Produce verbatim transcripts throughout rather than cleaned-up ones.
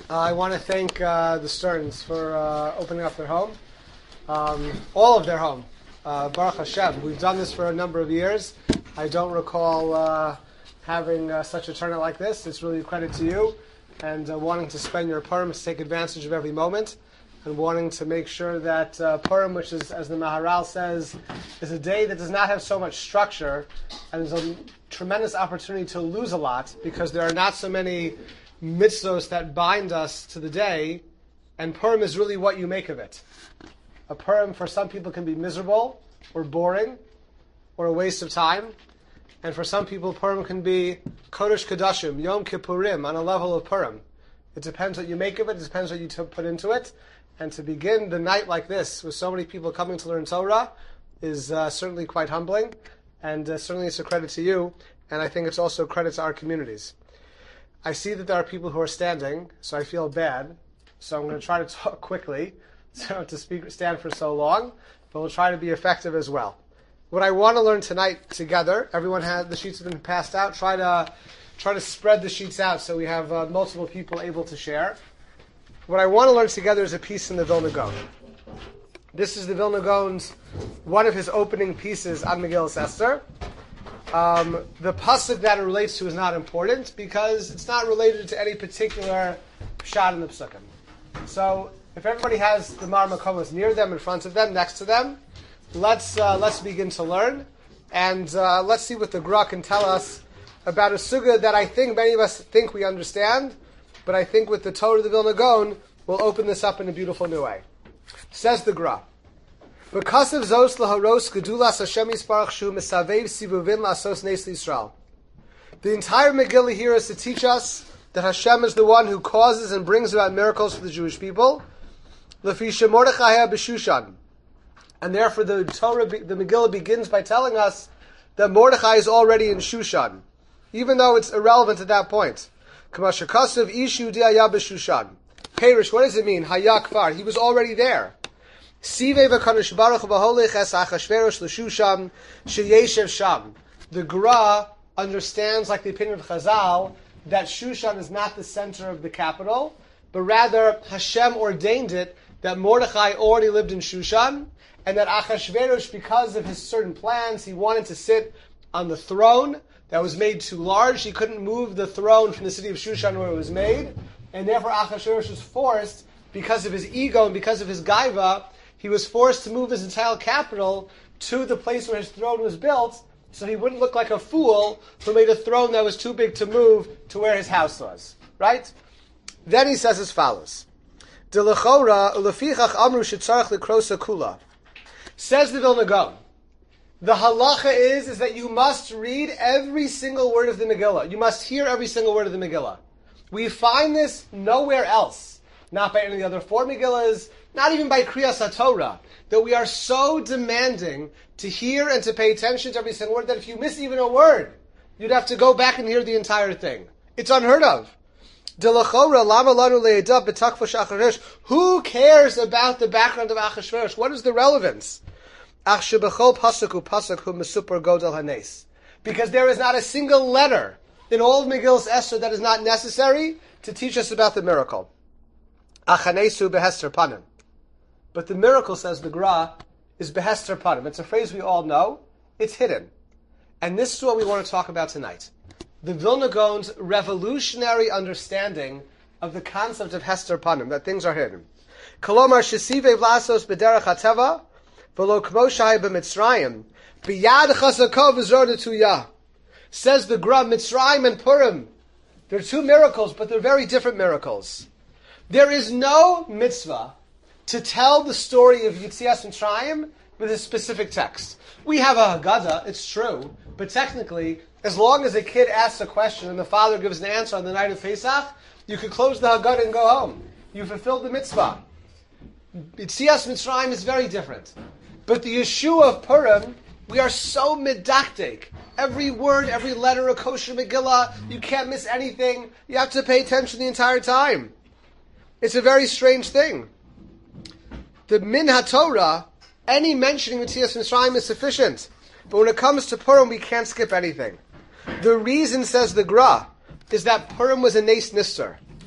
Uh, I want to thank uh, the Stearns for uh, opening up their home, um, all of their home. Uh, Baruch Hashem. We've done this for a number of years. I don't recall uh, having uh, such a turnout like this. It's really a credit to you, and uh, wanting to spend your Purim to take advantage of every moment, and wanting to make sure that uh, Purim, which is, as the Maharal says, is a day that does not have so much structure, and is a tremendous opportunity to lose a lot, because there are not so many mitzvos that bind us to the day, and Purim is really what you make of it. A Purim for some people can be miserable, or boring, or a waste of time, and for some people Purim can be Kodesh Kodashim, Yom Kippurim, on a level of Purim. It depends what you make of it, it depends what you t- put into it, and to begin the night like this, with so many people coming to learn Torah, is uh, certainly quite humbling, and uh, certainly it's a credit to you, and I think it's also a credit to our communities. I see that there are people who are standing, so I feel bad. So I'm going to try to talk quickly, so to speak, stand for so long, but we'll try to be effective as well. What I want to learn tonight together, everyone has the sheets have been passed out. Try to try to spread the sheets out so we have uh, multiple people able to share. What I want to learn together is a piece in the Vilna Gaon. This is the Vilna Gaon's one of his opening pieces on Megillas Esther. Um, the pasuk that it relates to is not important because it's not related to any particular pshat in the psukim. So, if everybody has the Mar Makomos near them, in front of them, next to them, let's uh, let's begin to learn, and uh, let's see what the Gra can tell us about a sugya that I think many of us think we understand, but I think with the Torah of the Vilna Gaon, we'll open this up in a beautiful new way. Says the Gra. Because of Zos laharos gedulas Hashem yisparach shu mesavev sibuvim lasos nes Yisrael. The entire Megillah here is to teach us that Hashem is the one who causes and brings about miracles for the Jewish people. Lefi shemordechai ha b'Shushan, and therefore the Torah, the Megillah begins by telling us that Mordechai is already in Shushan, even though it's irrelevant at that point. K'masher kasav ish Yehudi haya b'Shushan. Perish, what does it mean? Haya kvar, he was already there. The Gra understands, like the opinion of Chazal, that Shushan is not the center of the capital, but rather Hashem ordained it that Mordechai already lived in Shushan, and that Achashverosh, because of his certain plans, he wanted to sit on the throne that was made too large. He couldn't move the throne from the city of Shushan where it was made, and therefore Achashverosh was forced, because of his ego and because of his gaiva, he was forced to move his entire capital to the place where his throne was built, so he wouldn't look like a fool who made a throne that was too big to move to where his house was. Right? Then he says as follows. Says the Vilna Gaon, the halacha is, is that you must read every single word of the Megillah. You must hear every single word of the Megillah. We find this nowhere else. Not by any of the other four Megillahs, not even by Kriyas HaTorah, that we are so demanding to hear and to pay attention to every single word that if you miss even a word, you'd have to go back and hear the entire thing. It's unheard of. Who cares about the background of Achashverosh? What is the relevance? Because there is not a single letter in all of Megillas Esther that is not necessary to teach us about the miracle. Achanesu behester panim. But the miracle, says the Gra, is behester panim. It's a phrase we all know. It's hidden. And this is what we want to talk about tonight. The Vilna Gaon's revolutionary understanding of the concept of hester panim, that things are hidden. Kolomar shesive vlasos b'derech hateva, v'lo kmo shai b'mitzrayim, b'yad chasakov v'zor netuyah. Says the Gra, Mitzrayim and Purim, they're two miracles, but they're very different miracles. There is no mitzvah to tell the story of Yitzias Mitzrayim with a specific text. We have a Haggadah, it's true, but technically, as long as a kid asks a question and the father gives an answer on the night of Pesach, you can close the Haggadah and go home. You fulfilled the mitzvah. Yitzias Mitzrayim is very different. But the Yeshua of Purim, we are so medactic. Every word, every letter of kosher Megillah, you can't miss anything. You have to pay attention the entire time. It's a very strange thing. The Min HaTorah, any mentioning of Yitzias Mitzrayim is sufficient. But when it comes to Purim, we can't skip anything. The reason, says the Gra, is that Purim was a Nes Nister.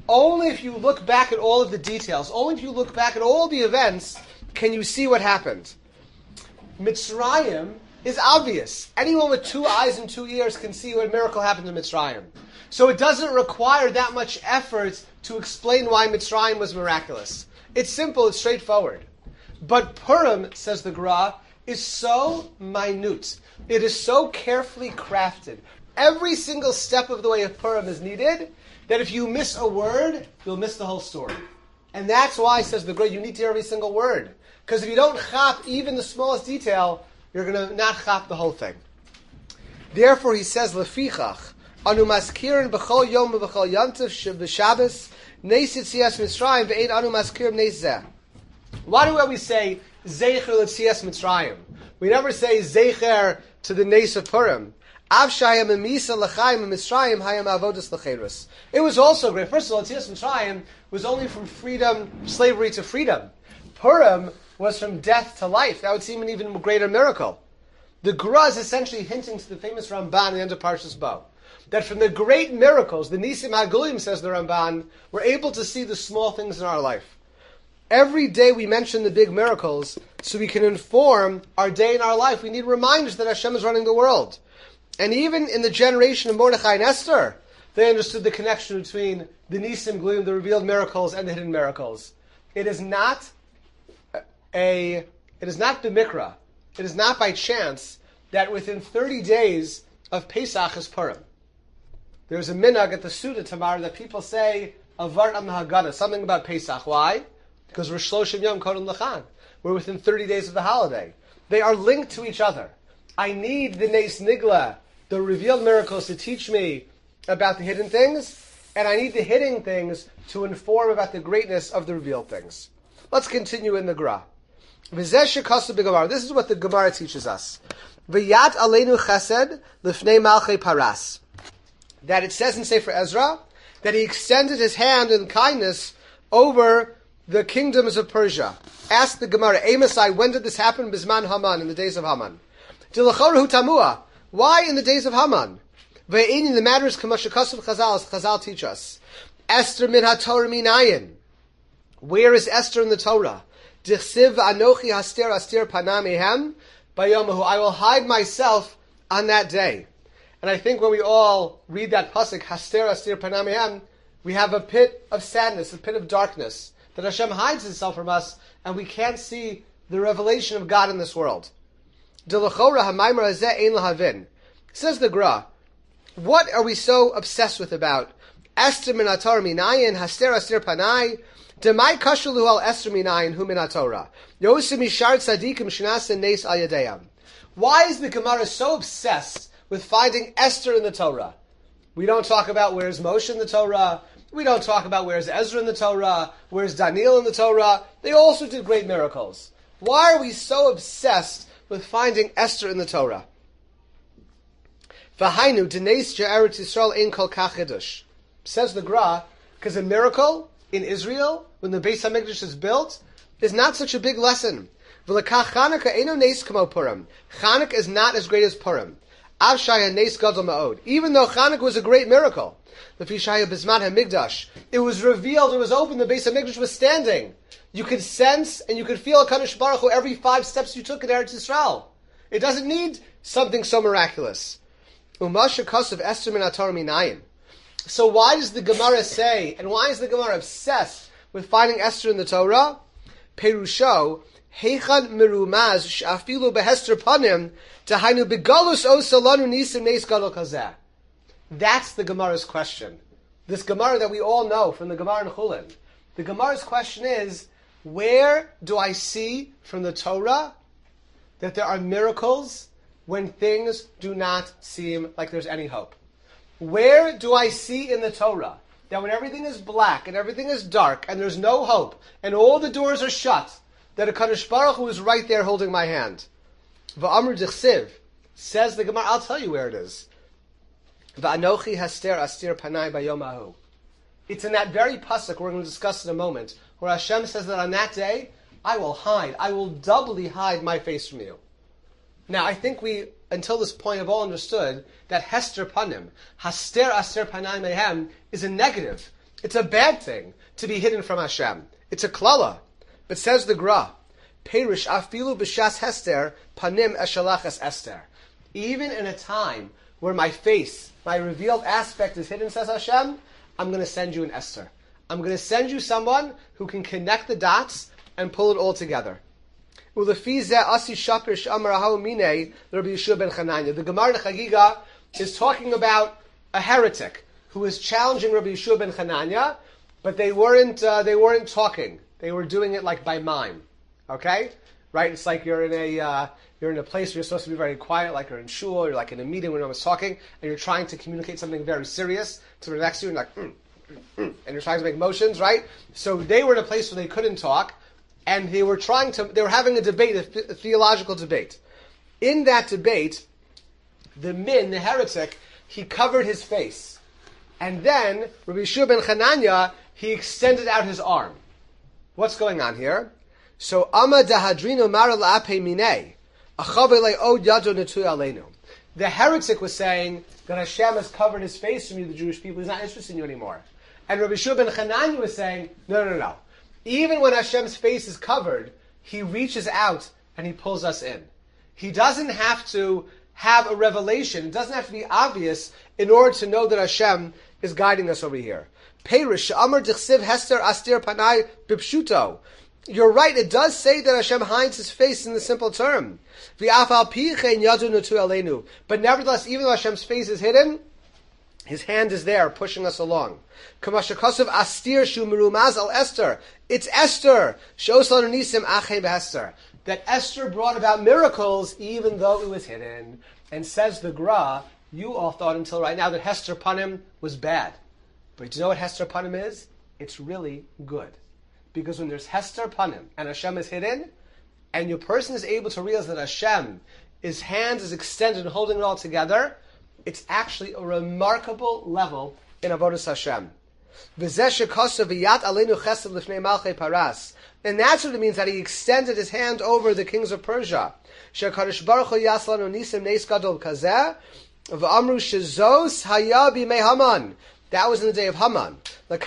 only if you look back at all of the details, only if you look back at all the events, can you see what happened. Mitzrayim is obvious. Anyone with two eyes and two ears can see what miracle happened in Mitzrayim. So it doesn't require that much effort to explain why Mitzrayim was miraculous. It's simple, it's straightforward. But Purim, says the Gra, is so minute. It is so carefully crafted. Every single step of the way of Purim is needed, that if you miss a word, you'll miss the whole story. And that's why, says the Gra, you need to hear every single word. Because if you don't chop even the smallest detail, you're going to not chop the whole thing. Therefore, he says, Lefichach, anu maskirin b'chol yom b'chol yantiv b'shabbos, neis yitzias Mitzrayim v'ein anu maskirim neis zeh. Why do we say Zecher L'Tzias Mitzrayim? We never say Zecher to the Nes of Purim. Av shayam emisa l'chaim Mitzrayim hayam avodas l'cheirus. It was also great. First of all, L'Tzias Mitzrayim was only from freedom, slavery to freedom. Purim was from death to life. That would seem an even greater miracle. The Gra is essentially hinting to the famous Ramban at the end of Parshas Bo, that from the great miracles, the Nisim HaGulim, says the Ramban, we're able to see the small things in our life. Every day we mention the big miracles so we can inform our day in our life. We need reminders that Hashem is running the world. And even in the generation of Mordechai and Esther, they understood the connection between the Nisim Gluim, the revealed miracles, and the hidden miracles. It is not a, it is not b'mikra. It is not by chance that within thirty days of Pesach is Purim. There's a minhag at the Suda tomorrow that people say, Avar am Haggadah, something about Pesach. Why? Because we're Shloshim Yom Kodem Lachan. We're within thirty days of the holiday. They are linked to each other. I need the Nes Nigla, the revealed miracles, to teach me about the hidden things, and I need the hidden things to inform about the greatness of the revealed things. Let's continue in the Gra. This is what the Gemara teaches us. V'yat aleinu chesed lifnei malchei paras. That it says in Sefer Ezra that he extended his hand in kindness over the kingdoms of Persia. Ask the Gemara, Amosai, when did this happen? Bisman Haman, in the days of Haman. Dilachorahu tamua. Why in the days of Haman? Ve'ein, the matter is kamashakasav Chazal, as Chazal teach us. Esther min haTorah minayin. Where is Esther in the Torah? Dichsiv anochi haster aster panamehem bayomahu. I will hide myself on that day. And I think when we all read that pasuk, haster aster panamehem, we have a pit of sadness, a pit of darkness, that Hashem hides himself from us, and we can't see the revelation of God in this world. Says the Gra, what are we so obsessed with about? Esther min haTorah minayin, haster aster panai, demai kashulu al Esther minayin hu min haTorah. Yosim mishar tzadikim shnasen nes al yadayam. Why is the Gemara so obsessed with finding Esther in the Torah? We don't talk about where's Moshe in the Torah. We don't talk about where's Ezra in the Torah, where's Daniel in the Torah. They also did great miracles. Why are we so obsessed with finding Esther in the Torah? V'hainu denes je'eretz Yisrael ein kol kach chidush. Says the Gra, because a miracle in Israel, when the Beis HaMikdash is built, is not such a big lesson. V'lekach Chanukah eino nes kamo Purim. Chanukah is not as great as Purim. Avshaya nes gadol ma'od. Even though Chanukah was a great miracle, the Fishaya Bisman HaMikdash, it was revealed, it was open, the Beis HaMikdash was standing. You could sense and you could feel HaKadosh Baruch Hu every five steps you took in Eretz Yisrael. It doesn't need something so miraculous. Umasha Kasav Esther min haTorah minayin. So why does the Gemara say, and why is the Gemara obsessed with finding Esther in the Torah? Perusho, Heichan merumaz she'afilu behester panim tahainu begalus o salanu nisim neis gadol kazeh. That's the Gemara's question. This Gemara that we all know from the Gemara in Chulin. The Gemara's question is, where do I see from the Torah that there are miracles when things do not seem like there's any hope? Where do I see in the Torah that when everything is black and everything is dark and there's no hope and all the doors are shut, that HaKadosh Baruch Hu is right there holding my hand? V'amr dichsiv, says the Gemara, I'll tell you where it is. V'anochi haster astir panai bayomahu. It's in that very pasuk we're going to discuss in a moment, where Hashem says that on that day, I will hide, I will doubly hide my face from you. Now, I think we, until this point, have all understood that hester panim, haster astir panai mehem, is a negative. It's a bad thing to be hidden from Hashem. It's a klala. But says the Gra, Perish afilu b'shas Hester panim eshalachas Esther. Even in a time where my face, my revealed aspect is hidden, says Hashem, I'm going to send you an Esther. I'm going to send you someone who can connect the dots and pull it all together. The Gemara Chagiga is talking about a heretic who is challenging Rabbi Yeshua ben Chananya, but they weren't uh, they weren't talking. They were doing it like by mime. Okay, right? It's like you're in a uh, you're in a place where you're supposed to be very quiet, like you're in shul, or you're like in a meeting when no one's talking, and you're trying to communicate something very serious to the next to you, and like, mm, mm, mm, and you're trying to make motions, right? So they were in a place where they couldn't talk, and they were trying to. They were having a debate, a, th- a theological debate. In that debate, the min, the heretic, he covered his face, and then Rabbi Yeshua ben Chananya, he extended out his arm. What's going on here? So Ama dahadrino mara la'ape minei, achavele od yado netui aleinu. The heretic was saying that Hashem has covered his face from you, the Jewish people. He's not interested in you anymore. And Rabbi Yeshua ben Chananya was saying, no, no, no. Even when Hashem's face is covered, He reaches out and He pulls us in. He doesn't have to have a revelation. It doesn't have to be obvious in order to know that Hashem is guiding us over here. Perish Amar Dichsiv Hester Astir Panai Bipshuto. You're right, it does say that Hashem hides His face in the simple term. But nevertheless, even though Hashem's face is hidden, His hand is there, pushing us along. Kamashakosov Astir Shu Merumaz Al Esther. It's Esther. Shoslan Nisim Achem Esther. That Esther brought about miracles even though it was hidden. And says the Gra, you all thought until right now that Hester Panim was bad. But do you know what Hester Panim is? It's really good. Because when there's Hester Panim and Hashem is hidden, and your person is able to realize that Hashem, His hand is extended and holding it all together, it's actually a remarkable level in Avodas Hashem. And that's what it means that He extended His hand over the kings of Persia. That was in the day of Haman.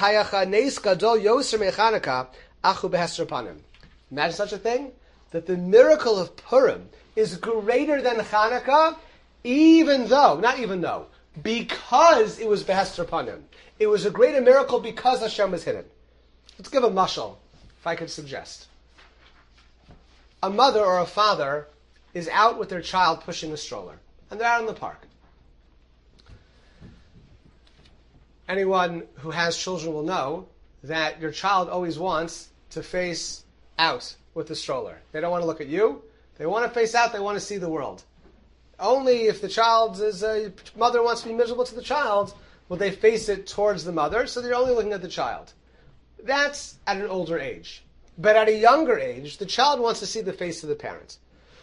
Imagine such a thing? That the miracle of Purim is greater than Chanukah, even though, not even though, because it was Behester Panim. It was a greater miracle because Hashem was hidden. Let's give a mashal, if I could suggest. A mother or a father is out with their child pushing a stroller, and they're out in the park. Anyone who has children will know that your child always wants to face out with the stroller. They don't want to look at you. They want to face out. They want to see the world. Only if the child is a mother wants to be miserable to the child, will they face it towards the mother, so they're only looking at the child. That's at an older age. But at a younger age, the child wants to see the face of the parent.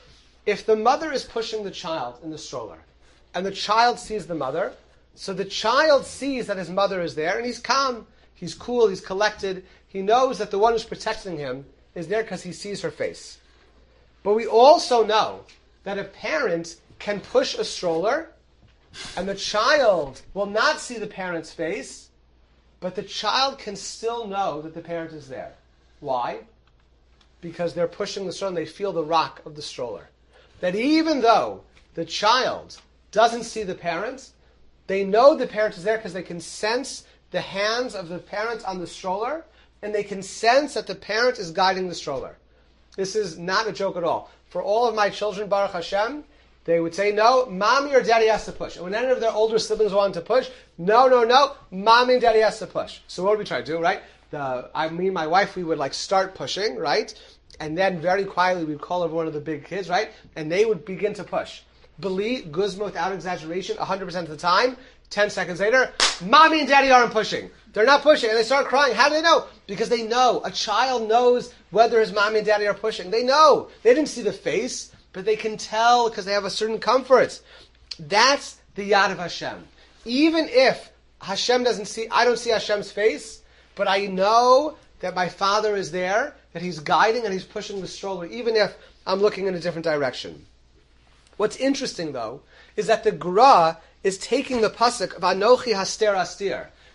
If the mother is pushing the child in the stroller, and the child sees the mother, so the child sees that his mother is there, and he's calm, he's cool, he's collected, he knows that the one who's protecting him is there because he sees her face. But we also know that a parent can push a stroller, and the child will not see the parent's face, but the child can still know that the parent is there. Why? Because they're pushing the stroller and they feel the rock of the stroller. That even though the child doesn't see the parent, they know the parent is there because they can sense the hands of the parent on the stroller, and they can sense that the parent is guiding the stroller. This is not a joke at all. For all of my children, Baruch Hashem, they would say, no, mommy or daddy has to push. And when any of their older siblings wanted to push, no, no, no, mommy and daddy has to push. So what do we try to do, right? The, I mean, my wife, we would like start pushing, right? And then very quietly we'd call over one of the big kids, right? And they would begin to push. Believe, guzma without exaggeration, one hundred percent of the time, ten seconds later, mommy and daddy aren't pushing. They're not pushing, and they start crying. How do they know? Because they know. A child knows whether his mommy and daddy are pushing. They know. They didn't see the face, but they can tell because they have a certain comfort. That's the Yad of Hashem. Even if Hashem doesn't see, I don't see Hashem's face, but I know that my Father is there, that He's guiding and He's pushing the stroller, even if I'm looking in a different direction. What's interesting, though, is that the Gra is taking the pasuk of Anochi Haster Astir.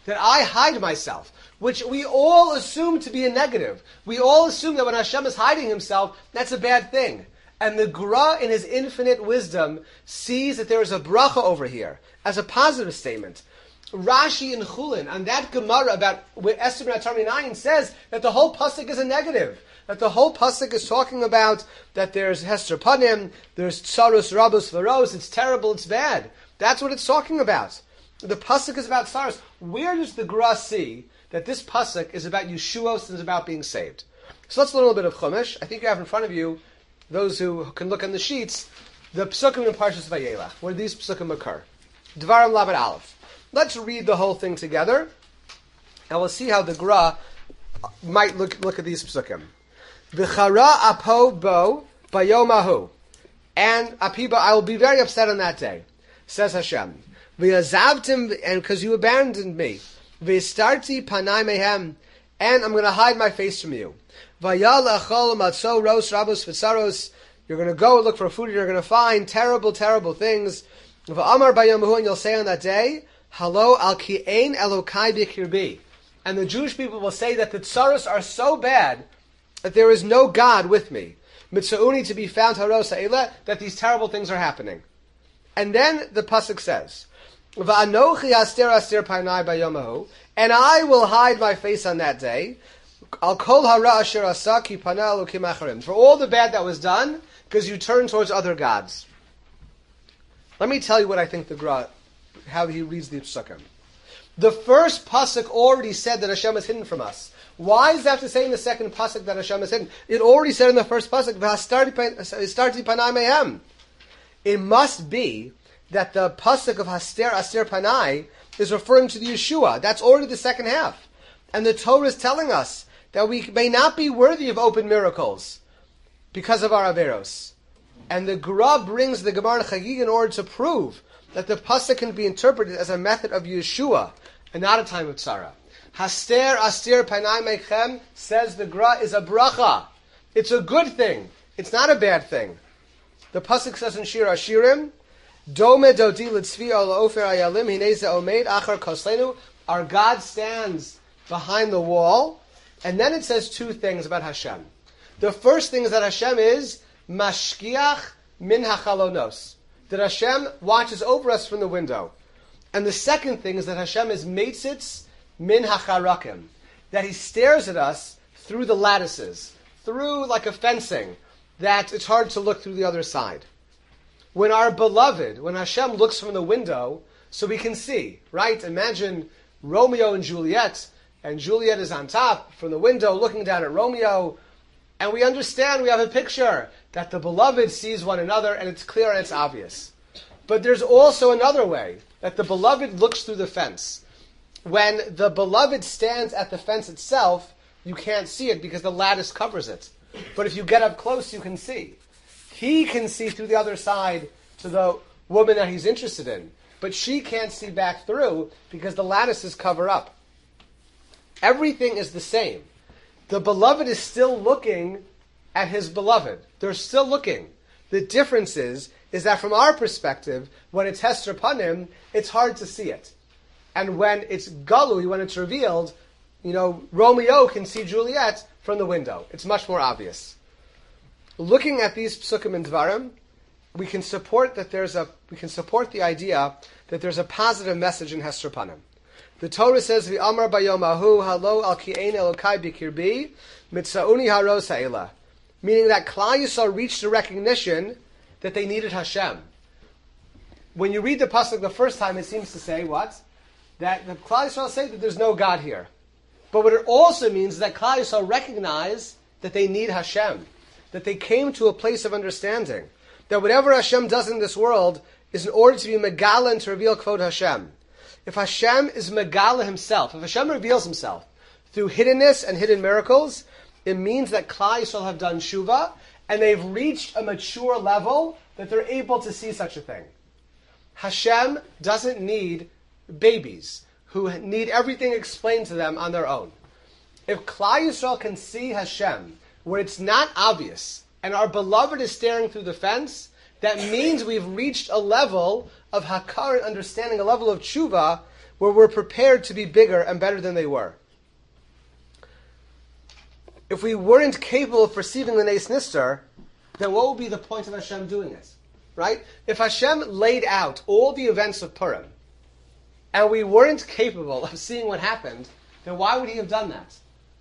that I hide myself, which we all assume to be a negative. We all assume that when Hashem is hiding himself, that's a bad thing. And the Gra, in his infinite wisdom, sees that there is a bracha over here, as a positive statement. Rashi in Chulin, on that Gemara about Esther ben Atarminayin, says that the whole pasuk is a negative. That the whole pasuk is talking about that there's Hester Panim, there's Tsarus Rabus Varos, it's terrible, it's bad. That's what it's talking about. The pasuk is about Tsarus. Where does the Gra see that this pasuk is about Yeshuos and is about being saved? So let's learn a little bit of Chumash. I think you have in front of you, those who can look on the sheets, the psukim in Parshas Vayelach, where these psukim occur. Dvarim Lamed Aleph. Let's read the whole thing together, and we'll see how the Gra might look look at these psukim. V'chara apo bo bayomahu, and apiba, I will be very upset on that day, says Hashem. V'yazavtim, and because you abandoned me. V'yistarti panai mehem, and I'm going to hide my face from you. V'yal achol matzo ros rabos v'tzaros, you're going to go and look for food, and you're going to find terrible, terrible things. V'amar bayomahu, and you'll say on that day, Halo al ki ein Elokai b'kirbi. And the Jewish people will say that the tsaros are so bad that there is no God with me. Mitzauni, to be found haros ha'ela, that these terrible things are happening. And then the pasuk says, Va'anochi aster aster painai bayomahu, and I will hide my face on that day. Al kol hara asher asaki panal ukim acharim, for all the bad that was done, because you turned towards other gods. Let me tell you what I think the Gra, how he reads the psukim. The first pasuk already said that Hashem is hidden from us. Why does it have to say in the second pasuk that Hashem is hidden? It already said in the first pasuk, "V'hastarti panai mehem." It must be that the pasuk of Haster Aster Panai is referring to the Yeshua. That's already the second half, and the Torah is telling us that we may not be worthy of open miracles because of our averos. And the Gra brings the Gemara Chagig in order to prove that the pasuk can be interpreted as a method of Yeshua and not a time of tzara. Haster Aster Panai Mechem, says the Gra, is a bracha. It's a good thing. It's not a bad thing. The pasuk says in Shir Hashirim, Dome dodi l'tzvi al ofer ayalim hineze omeid achar koslenu. Our God stands behind the wall. And then it says two things about Hashem. The first thing is that Hashem is mashkiach min hachalonos, that Hashem watches over us from the window. And the second thing is that Hashem is meitzitz min hacharakim, that He stares at us through the lattices, through like a fencing, that it's hard to look through the other side. When our beloved, when Hashem looks from the window, so we can see, right? Imagine Romeo and Juliet, and Juliet is on top from the window looking down at Romeo, and we understand, we have a picture that the beloved sees one another, and it's clear and it's obvious. But there's also another way, that the beloved looks through the fence. When the beloved stands at the fence itself, you can't see it because the lattice covers it. But if you get up close, you can see. He can see through the other side to the woman that he's interested in. But she can't see back through because the lattices cover up. Everything is the same. The beloved is still looking at his beloved. They're still looking. The difference is, is that from our perspective, when it's Hester Panim, it's hard to see it. And when it's Galui, when it's revealed, you know, Romeo can see Juliet from the window. It's much more obvious. Looking at these psukim and dvarim, we can support that there's a we can support the idea that there's a positive message in Hester Panim. The Torah says, "V'amar bayomahu halo al ki ein Elokai b'kirbi mitzauni haros ha'ela," meaning that Klal Yisrael reached the recognition that they needed Hashem. When you read the pasuk the first time, it seems to say what? That the Klal Yisrael say that there's no God here. But what it also means is that Klal Yisrael recognize that they need Hashem, that they came to a place of understanding, that whatever Hashem does in this world is in order to be Megala and to reveal Kvod Hashem. If Hashem is Megala Himself, if Hashem reveals Himself through hiddenness and hidden miracles, it means that Klal Yisrael have done Shuvah, and they've reached a mature level that they're able to see such a thing. Hashem doesn't need babies who need everything explained to them on their own. If Klal Yisrael can see Hashem where it's not obvious, and our beloved is staring through the fence, that means we've reached a level of hakar and understanding, a level of tshuva, where we're prepared to be bigger and better than they were. If we weren't capable of perceiving the Nes Nister, then what would be the point of Hashem doing it? Right? If Hashem laid out all the events of Purim, and we weren't capable of seeing what happened, then why would he have done that?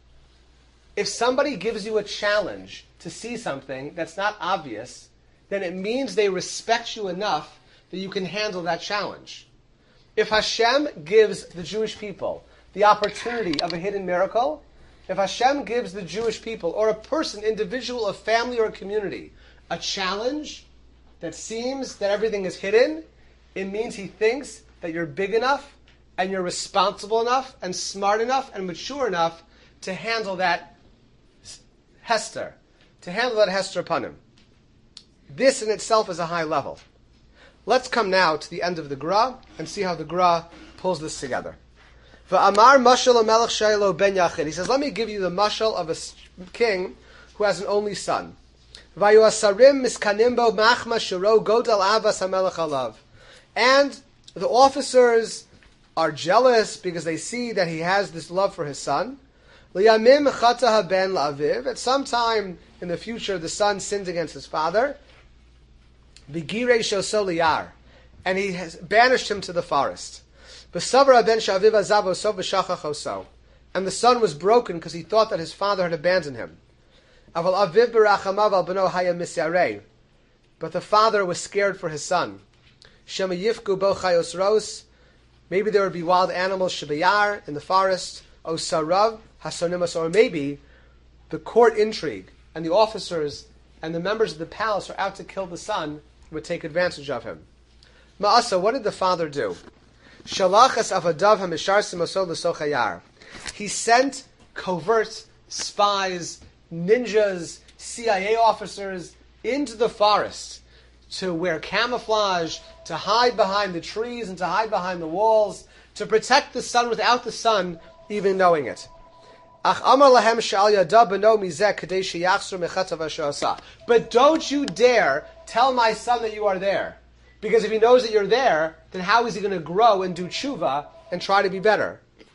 If somebody gives you a challenge to see something that's not obvious, then it means they respect you enough that you can handle that challenge. If Hashem gives the Jewish people the opportunity of a hidden miracle, if Hashem gives the Jewish people, or a person, individual, a family, or a community, a challenge that seems that everything is hidden, it means he thinks that you're big enough, and you're responsible enough, and smart enough, and mature enough to handle that Hester, to handle that Hester upon him. This in itself is a high level. Let's come now to the end of the Gra and see how the Gra pulls this together. V'amar mashal hamelech shaylo ben yachid. He says, let me give you the mashal of a king who has an only son. V'ayuasarim miskanimbo machma shiro godal avas hamelech alav. And the officers are jealous because they see that he has this love for his son. Liyamim chata haben la'aviv. At some time in the future, the son sins against his father. V'girei shoso liyar. And he has banished him to the forest. V'savra ben shaviv azavo so v'shachach oso. And the son was broken because he thought that his father had abandoned him. Aval aviv berachamav al beno haya misyarei. But the father was scared for his son. Shema yifku bo chayos ros. Maybe there would be wild animals shabayar in the forest. O sarav hasonimus. Or maybe the court intrigue and the officers and the members of the palace are out to kill the son, would take advantage of him. Ma'asa, what did the father do? Shalachas avadav hamisharsim osol l'sochayar. He sent covert spies, ninjas, C I A officers into the forest to wear camouflage, to hide behind the trees and to hide behind the walls, to protect the son without the son even knowing it. But don't you dare tell my son that you are there. Because if he knows that you're there, then how is he going to grow and do tshuva and try to be better?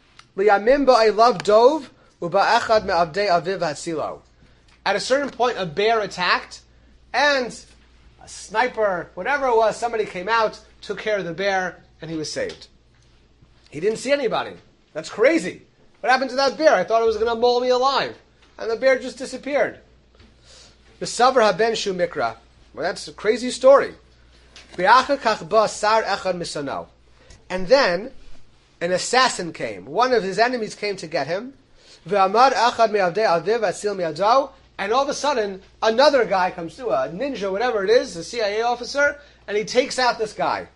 At a certain point, a bear attacked, and a sniper, whatever it was, somebody came out, took care of the bear, and he was saved. He didn't see anybody. That's crazy. What happened to that bear? I thought it was going to maul me alive. And the bear just disappeared. B'savar haben shu mikra. Well, that's a crazy story. And then an assassin came. One of his enemies came to get him. And all of a sudden, another guy comes to, a ninja, whatever it is, a C I A officer, and he takes out this guy.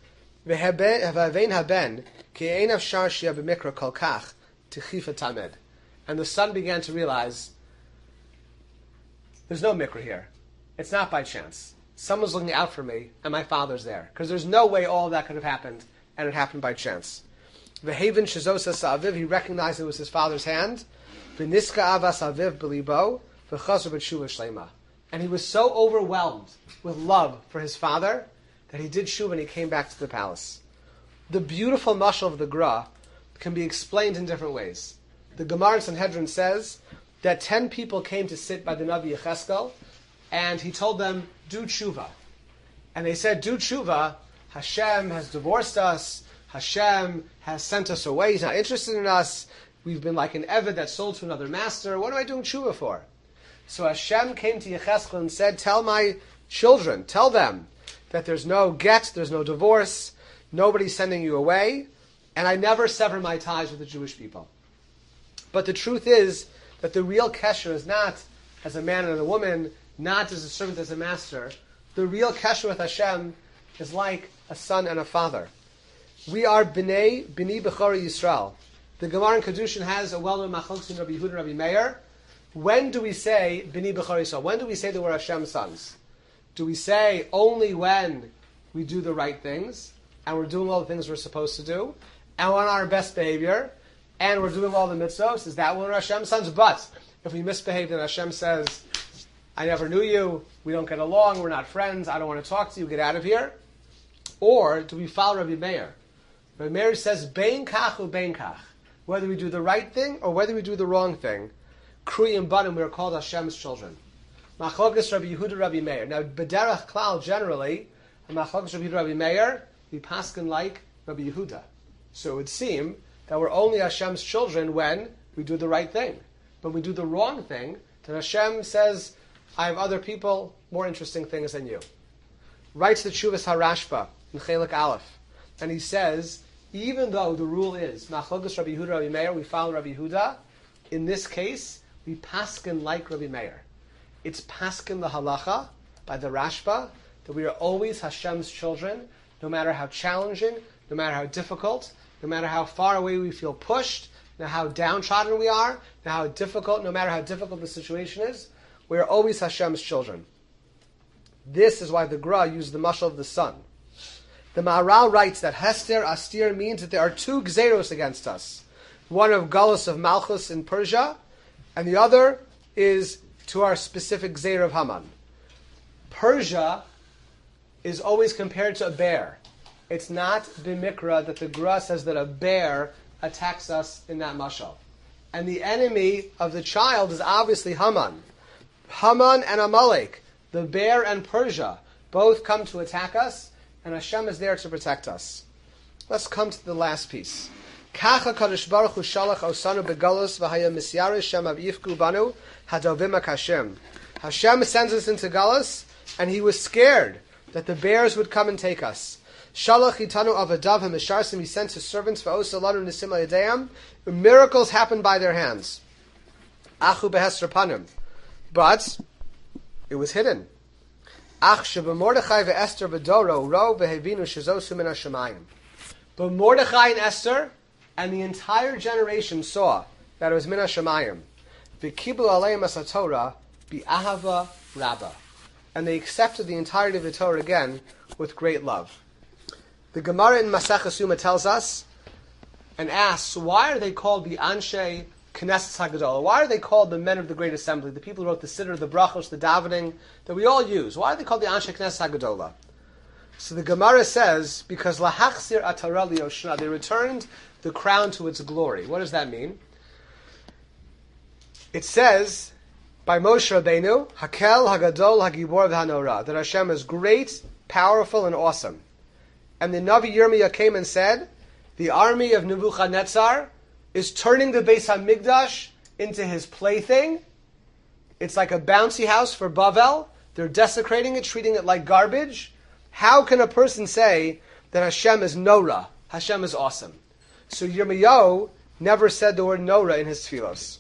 And the son began to realize, there's no mikra here. It's not by chance. Someone's looking out for me, and my father's there. Because there's no way all of that could have happened, and it happened by chance. V'heven shezosa sa'aviv, he recognized it was his father's hand. V'niska avas aviv b'libo, v'chazor b'tshuva shlema. And he was so overwhelmed with love for his father that he did shuva and he came back to the palace. The beautiful mashal of the Gra can be explained in different ways. The Gemara in Sanhedrin says that ten people came to sit by the Navi Yecheskel, and he told them, do tshuva. And they said, do tshuva, Hashem has divorced us, Hashem has sent us away, He's not interested in us, we've been like an Eved that sold to another master, what am I doing tshuva for? So Hashem came to Yecheskel and said, tell my children, tell them that there's no get, there's no divorce, nobody's sending you away, and I never sever my ties with the Jewish people. But the truth is that the real kesher is not as a man and a woman, not as a servant, as a master. The real kesher with Hashem is like a son and a father. We are b'nei, b'nei b'chori Yisrael. The Gemara in Kedushin has a well-known machlokes in Rabbi Yehuda and Rabbi Meir. When do we say b'nei b'chori Yisrael? When do we say that we're Hashem's sons? Do we say only when we do the right things, and we're doing all the things we're supposed to do, and we're on our best behavior, and we're doing all the mitzvahs? Is that when we're Hashem's sons? But if we misbehave, then Hashem says, I never knew you, we don't get along, we're not friends, I don't want to talk to you, get out of here. Or do we follow Rabbi Meir? Rabbi Meir says, Bein kach u bein kach. Whether we do the right thing or whether we do the wrong thing, Kriyim Banim, we are called Hashem's children. Machlokas Rabbi Yehuda, Rabbi Meir. Now, B'derech Klal, generally, Machlokas Rabbi Yehuda, Rabbi Meir, we paskin like Rabbi Yehuda. So it would seem that we're only Hashem's children when we do the right thing. When we do the wrong thing, then Hashem says, I have other people, more interesting things than you. Writes the Tshuvas HaRashba in Chelik Aleph. And he says, even though the rule is, Machlokas Rabbi Yehuda, Rabbi Meir, we follow Rabbi Yehuda, in this case, we paskin like Rabbi Meir. It's paskin the halacha by the Rashba that we are always Hashem's children, no matter how challenging, no matter how difficult, no matter how far away we feel pushed, no matter how downtrodden we are, no matter how difficult, no matter how difficult the situation is, we are always Hashem's children. This is why the Gra used the mashal of the sun. The Maharal writes that Hester Astir means that there are two gzeros against us. One of Galus of Malchus in Persia, and the other is to our specific gzer of Haman. Persia is always compared to a bear. It's not b'mikra that the Gra says that a bear attacks us in that mashal. And the enemy of the child is obviously Haman. Haman and Amalek, the bear and Persia, both come to attack us, and Hashem is there to protect us. Let's come to the last piece. Kacha Kadosh Baruch Hu shalach osanu begalus v'haya misyarish shem avifku banu hadovim Hashem. Hashem sends us into Galus, and he was scared that the bears would come and take us. Shalach itanu avadav hamisharsim, he sent his servants v'osalanu nisim layadeim. Miracles happened by their hands. Achu behester panim, but it was hidden. Ach sheba Mordechai ve'Esther v'doro ro v'hevinu shezosu min hashamayim. But Mordechai and Esther and the entire generation saw that it was min hashamayim. V'kiblu aleim as haTorah bi'ahava rabba, and they accepted the entirety of the Torah again with great love. The Gemara in Maseches Yoma tells us and asks, why are they called the Anshe Knesset HaGadolah? Why are they called the men of the Great Assembly, the people who wrote the Siddur, the Brachos, the Davening, that we all use? Why are they called the Anshe Knesset HaGadolah? So the Gemara says, because Lahachzir Atara Liyoshna, they returned the crown to its glory. What does that mean? It says, by Moshe Rabbeinu, Hakel HaGadol HaGibor v'Hanora, that Hashem is great, powerful, and awesome. And the Navi Yirmiyah came and said, the army of Nebuchadnezzar is turning the Beis HaMikdash into his plaything. It's like a bouncy house for Bavel. They're desecrating it, treating it like garbage. How can a person say that Hashem is Nora? Hashem is awesome. So Yirmiyahu never said the word Nora in his tefillos.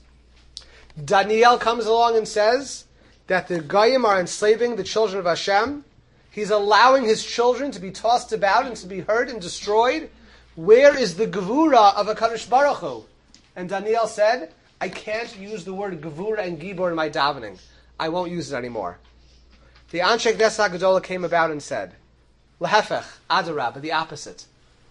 Daniel comes along and says that the Goyim are enslaving the children of Hashem. He's allowing his children to be tossed about and to be hurt and destroyed. Where is the Gevura of HaKadosh Baruch Hu? And Daniel said, I can't use the word Gevura and Gibor in my davening. I won't use it anymore. The Anshe Knesset HaGadolah came about and said, Lehefech, Adarab, the opposite.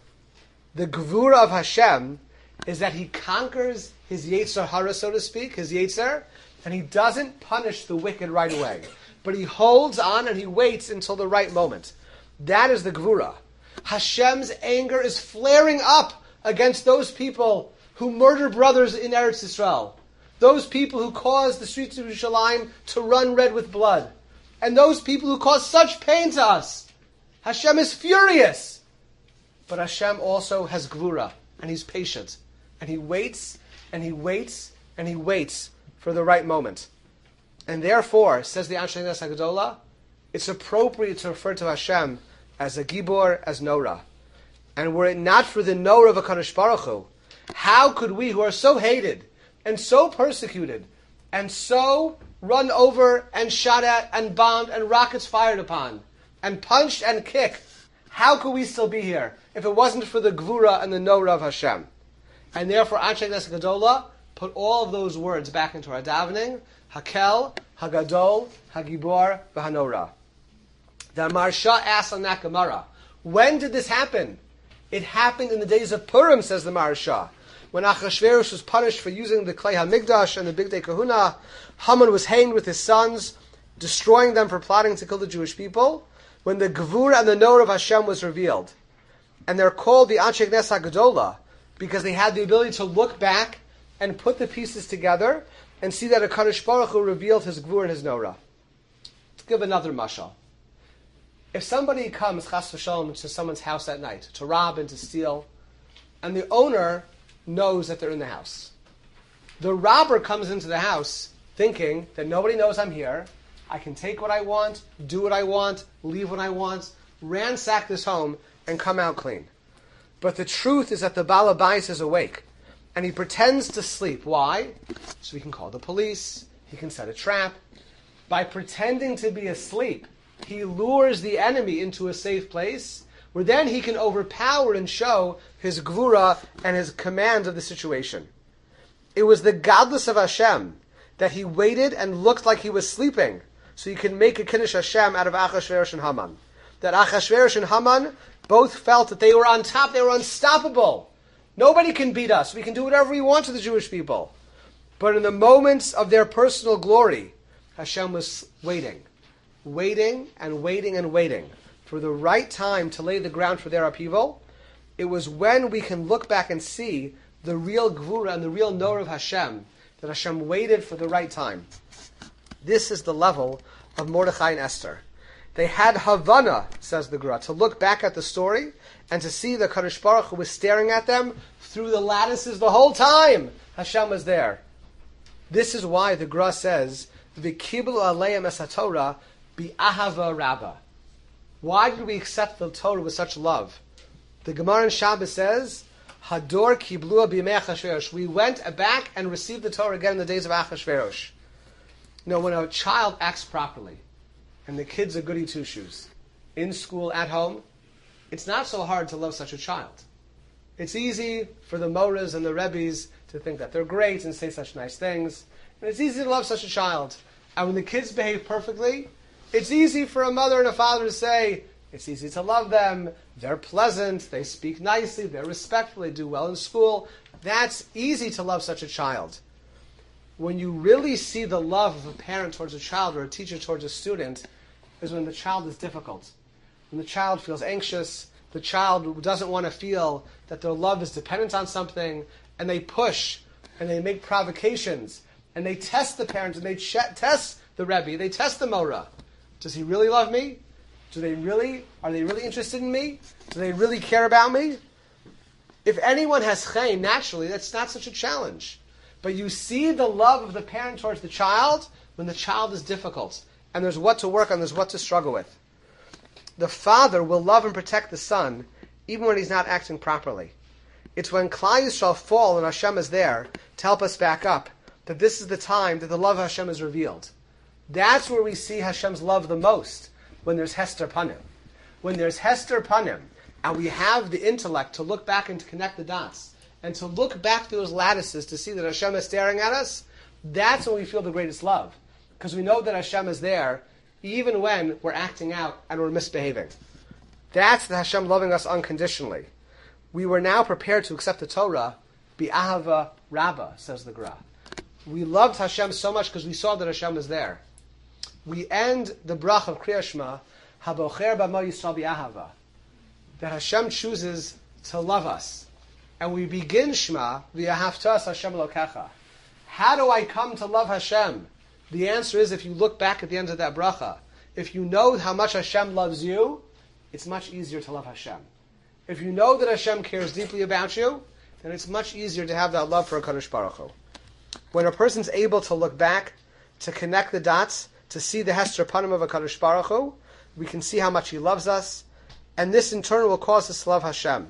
The Gevura of Hashem is that he conquers his Yetzer Hara, so to speak, his Yetzer, and he doesn't punish the wicked right away. But he holds on and he waits until the right moment. That is the Gevura. Hashem's anger is flaring up against those people who murder brothers in Eretz Yisrael. Those people who cause the streets of Yerushalayim to run red with blood. And those people who cause such pain to us. Hashem is furious. But Hashem also has Gevura, and he's patient. And he waits, and he waits, and he waits for the right moment. And therefore, says the Anshe Knesset HaGadolah, it's appropriate to refer to Hashem as a Gibor, as Nora. And were it not for the Nora of HaKadosh Baruch Hu, how could we, who are so hated, and so persecuted, and so run over, and shot at, and bombed, and rockets fired upon, and punched and kicked, how could we still be here, if it wasn't for the Gevura and the Nora of Hashem? And therefore, Anshe Knesset HaGadolah put all of those words back into our davening, Hakel, Hagadol, Hagibor, v'Hanora. The Maharsha asks on that Gemara, when did this happen? It happened in the days of Purim, says the Maharsha. When Achashverosh was punished for using the Klei HaMikdash and the Bigdei Kahuna, Haman was hanged with his sons, destroying them for plotting to kill the Jewish people, when the Gevura and the Nora of Hashem was revealed. And they're called the Anshe Knesset HaGedola because they had the ability to look back and put the pieces together and see that HaKadosh Baruch Hu revealed His Gvur and His Nora. Let's give another mashal. If somebody comes, chas v'shalom, to someone's house at night to rob and to steal, and the owner knows that they're in the house, the robber comes into the house thinking that nobody knows I'm here, I can take what I want, do what I want, leave what I want, ransack this home, and come out clean. But the truth is that the Baal Habayis is awake, and he pretends to sleep. Why? So he can call the police, he can set a trap. By pretending to be asleep, he lures the enemy into a safe place, where then he can overpower and show his gvura and his command of the situation. It was the godless of Hashem that he waited and looked like he was sleeping, so he could make a Kiddush Hashem out of Achashverosh and Haman. That Achashverosh and Haman both felt that they were on top, they were unstoppable. Nobody can beat us. We can do whatever we want to the Jewish people. But in the moments of their personal glory, Hashem was waiting, waiting and waiting and waiting for the right time to lay the ground for their upheaval. It was when we can look back and see the real Gvura and the real Nor of Hashem, that Hashem waited for the right time. This is the level of Mordechai and Esther. They had Havana, says the Gra, to look back at the story and to see the Kadosh Baruch Hu was staring at them through the lattices the whole time. Hashem was there. This is why the Gra says, V'kiblu aleim es haTorah bi'ahava rabba. Why did we accept the Torah with such love? The Gemara in Shabbos says, Hador kiblua b'yimei Achashverosh. We went back and received the Torah again in the days of Achashverosh. You know, when a child acts properly, and the kids are goody two-shoes, in school, at home, it's not so hard to love such a child. It's easy for the Moras and the Rebbes to think that they're great and say such nice things. And it's easy to love such a child. And when the kids behave perfectly, it's easy for a mother and a father to say, it's easy to love them, they're pleasant, they speak nicely, they're respectful, they do well in school. That's easy to love such a child. When you really see the love of a parent towards a child or a teacher towards a student is when the child is difficult. When the child feels anxious, the child doesn't want to feel that their love is dependent on something, and they push, and they make provocations, and they test the parent, and they ch- test the Rebbe, they test the Mora. Does he really love me? Do they really, are they really interested in me? Do they really care about me? If anyone has chaim, naturally, that's not such a challenge. But you see the love of the parent towards the child when the child is difficult, and there's what to work on, there's what to struggle with. The father will love and protect the son, even when he's not acting properly. It's when Klal Yisrael fall and Hashem is there to help us back up, that this is the time that the love of Hashem is revealed. That's where we see Hashem's love the most, when there's Hester Panim. When there's Hester Panim, and we have the intellect to look back and to connect the dots, and to look back through those lattices to see that Hashem is staring at us, that's when we feel the greatest love. Because we know that Hashem is there, even when we're acting out and we're misbehaving. That's the Hashem loving us unconditionally. We were now prepared to accept the Torah, bi'ahava rabba, says the Gra. We loved Hashem so much because we saw that Hashem was there. We end the brach of Kriya Shema, habocher b'mo Yisrael bi'ahava, that Hashem chooses to love us. And we begin Shema, v'yahavtas Hashem Elokecha. How do I come to love Hashem? The answer is, if you look back at the end of that bracha, if you know how much Hashem loves you, it's much easier to love Hashem. If you know that Hashem cares deeply about you, then it's much easier to have that love for HaKadosh Baruch Hu. When a person's able to look back, to connect the dots, to see the Hester Panim of HaKadosh Baruch Hu, we can see how much He loves us, and this in turn will cause us to love Hashem.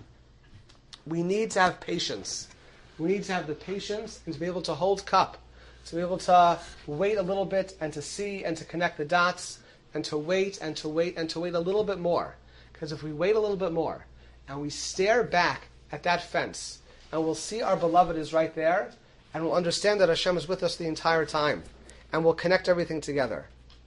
We need to have patience. We need to have the patience and to be able to hold cup, to be able to wait a little bit and to see and to connect the dots and to wait and to wait and to wait a little bit more. Because if we wait a little bit more and we stare back at that fence and we'll see our beloved is right there and we'll understand that Hashem is with us the entire time and we'll connect everything together.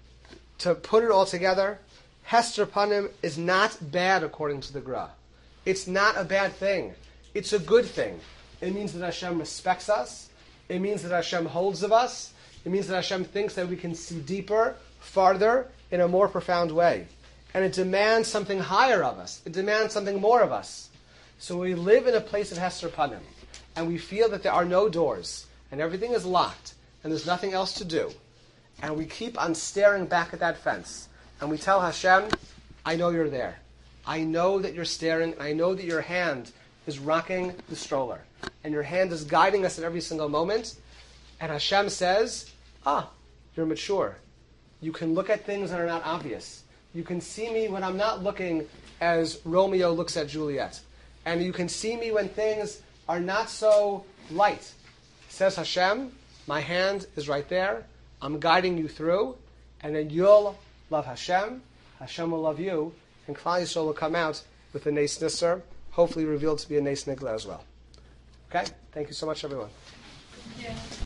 To put it all together, Hester Panim is not bad according to the Gra. It's not a bad thing. It's a good thing. It means that Hashem respects us. It means that Hashem holds of us. It means that Hashem thinks that we can see deeper, farther, in a more profound way. And it demands something higher of us. It demands something more of us. So we live in a place of Hester Panim, and we feel that there are no doors, and everything is locked, and there's nothing else to do, and we keep on staring back at that fence, and we tell Hashem, I know you're there. I know that you're staring, and I know that your hand is rocking the stroller, and your hand is guiding us at every single moment, and Hashem says, ah, you're mature. You can look at things that are not obvious. You can see me when I'm not looking as Romeo looks at Juliet. And you can see me when things are not so light. Says Hashem, my hand is right there. I'm guiding you through. And then you'll love Hashem. Hashem will love you. And Klal Yisrael will come out with a Nes Nisser, hopefully revealed to be a Nes Nigla as well. Okay? Thank you so much, everyone. Yeah.